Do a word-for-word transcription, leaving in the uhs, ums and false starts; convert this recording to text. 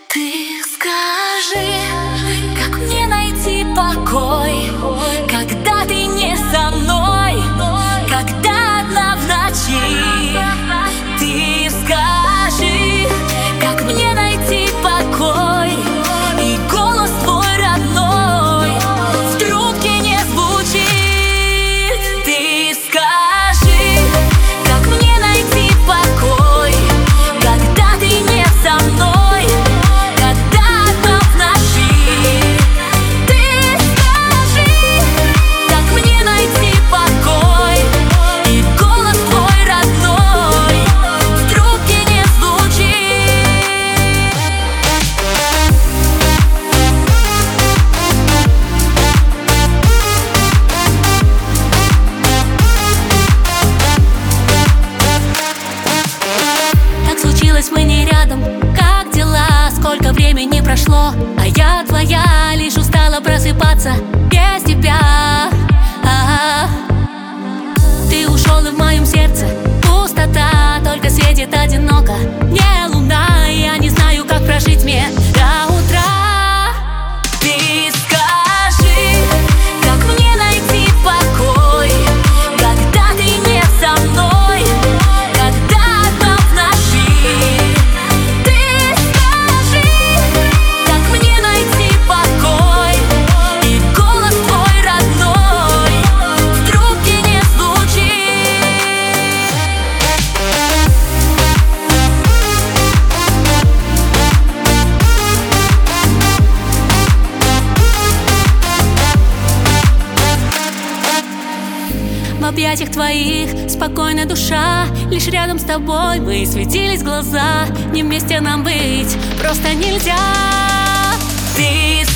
Ты скажи, как мне найти покой, когда ты не со мной, когда одна в ночи. Ты скажи, как мне найти покой, и голос твой родной в трубке не звучит. Ты скажи, как мне найти покой, когда ты не со мной. Мы не рядом, как дела? Сколько времени прошло, а я твоя, лишь устала просыпаться без тебя. А-а-а. Ты ушел, и в моем сердце пустота, только светит одиноко не луна. Я не знаю, как прожить мне до утра. Ты скажи, как мне найти покой, когда ты не со мной, когда одна в ночи. В объятиях твоих спокойная душа, лишь рядом с тобой мы светились глаза. Не вместе нам быть просто нельзя. Ты